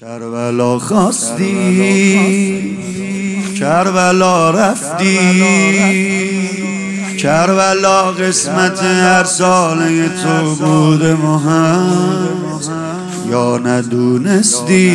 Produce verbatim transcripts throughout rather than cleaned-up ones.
کربلا خواستی، کربلا رفتی، کربلا قسمت هر ساله تو بود مهم. یا ندونستی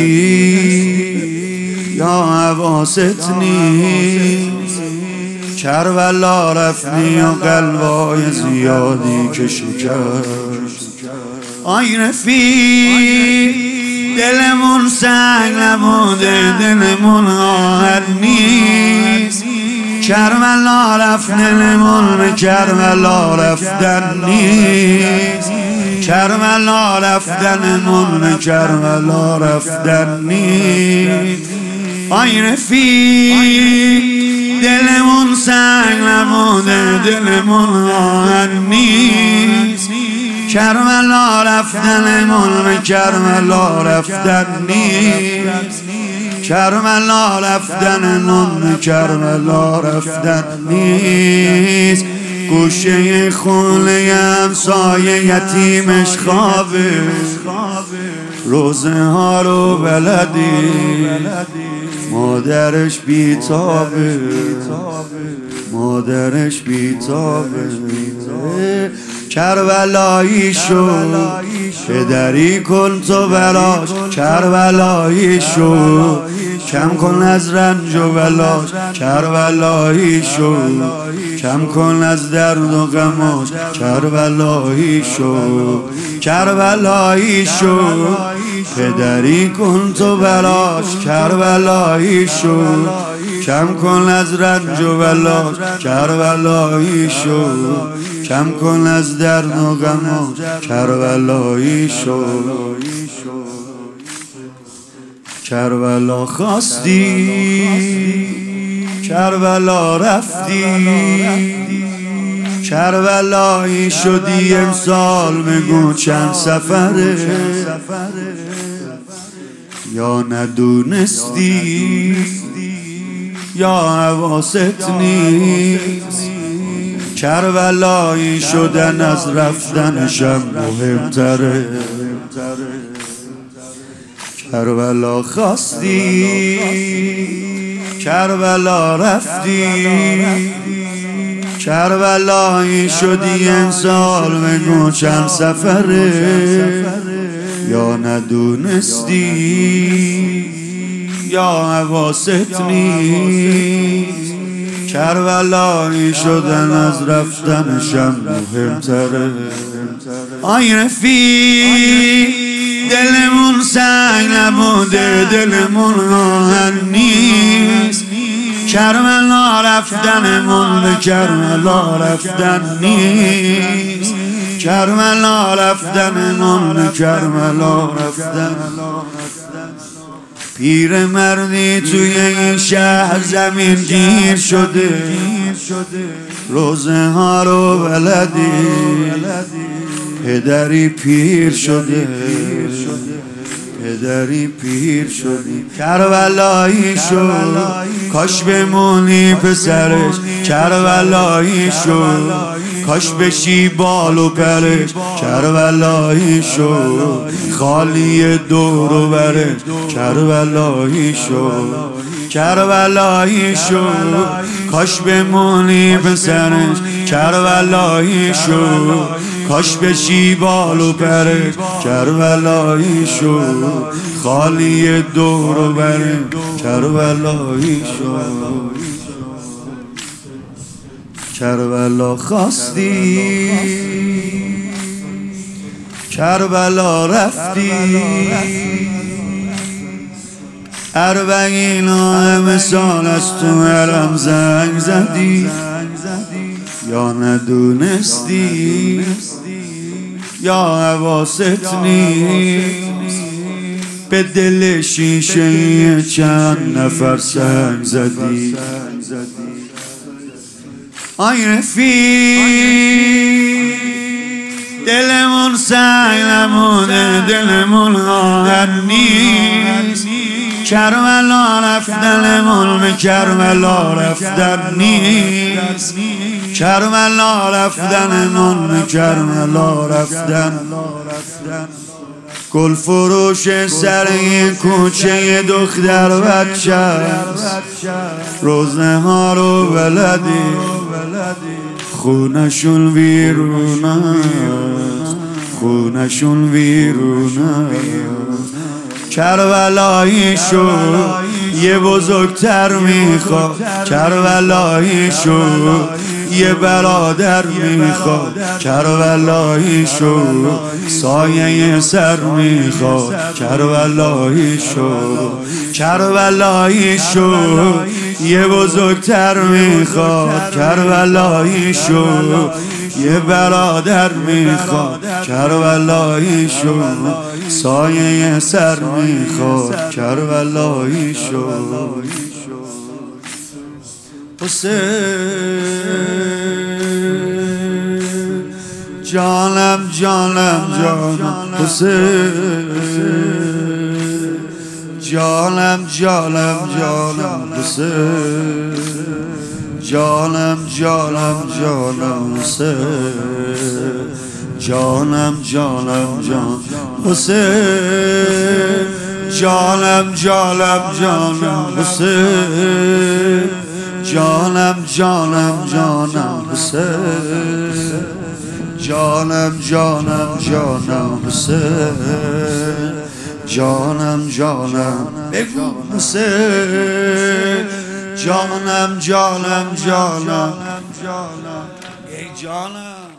یا حواست نیست، کربلا رفتی و قلبای زیادی که شکست. آی رفیق دلمون سنگ نبوده، دلمون آهن نیست، کربلا رفت دلمون به کربلا رفتن نیست، کربلا رفت دلمون به کربلا رفتن نیست. آی رفیق دلمون سنگ نبوده، دلمون آهن نیست، کربلا رفتن مول کربلا رفتن نیست، کربلا رفتن مول کربلا رفتن نیست. گوشه خونه همسایه یتیمش خوابه، روزه ها رو بلدی، مادرش بیتابه، مادرش بیتابه. کربلایی شو پدری کن تو براش، کربلایی شو کم کن از رنج و بلاش، کربلایی شو کم کن از درد و غماش، کربلایی شو، کربلایی شو پدری کن تو براش، کربلایی شو کم کن از رنج و بلاش، کربلایی شو کم کن از درد و غماش، کربلایی شو. کربلا خواستی، کربلا رفتی، کربلایی شدی امسال بگو چند سفره. یا ندونستی یا حواست نیست، کربلایی شدن از رفتنشم مهمتره. کربلا خواستی، کربلا رفتی، کربلایی شدی امسال بگو چند سفره. یا ندونستی یا حواست نیست، کربلایی شدن از رفتنشم مهمتره. آی رفیق دلمون سنگ نبوده، دلمون آهن نیست، کربلا رفتنمون به کربلا رفتن نیست، کربلا رفتنمون به کربلا رفتن. پیر مردی توی این شهر زمین گیر شده، روزه ها رو بلدی، پدری پیر شده، پدری پیر شدی. کربلایی شو کاش بمونی پسرش، کربلایی شو کاش بشی بال و پرش، کربلایی شو خالی دور و برش، کربلایی شو، کربلایی شو کاش بمونی پسرش، کربلایی شو کاش بشی بال و پرش، کربلایی شو خالی دور و برش، کربلایی شو. کربلا خواستی، کربلا رفتی، اربعین و همه سال از تو حرم زنگ زدی. یا ندونستی یا حواست نیست، به دل شیشه چند نفر سنگ زدی. آی رفیق دلمون سنگ نبوده، دلمون آهن نیست، کربلا رفت دلمون به کربلا رفتن نیست، کربلا رفت دلمون به کربلا رفتن. گل فروش سر این کوچه دختر بچه است، روزنه ها رو بلدی خونشون ویرون است، خونشون ویرون است. کربلایی شو یه بزرگتر میخواد، کربلایی شو یه برادر میخواد، کربلایی شو سایه سر میخواد، کربلایی شو کربلایی شو یه بزرگتر میخواد، کربلایی شو یه برادر میخواد، کربلایی شو سایه سر میخواد، کربلایی شو حسین جانم جانم جانم حسین جانم جانم جانم حسین جانم جانم جانم حسین جانم جانم جان حسین جانم جانم جانم حسین جانم جانم جانم حسین جانم جانم جانم حسین جانم جانم بگو حسین جانم جانم جانم ای جانم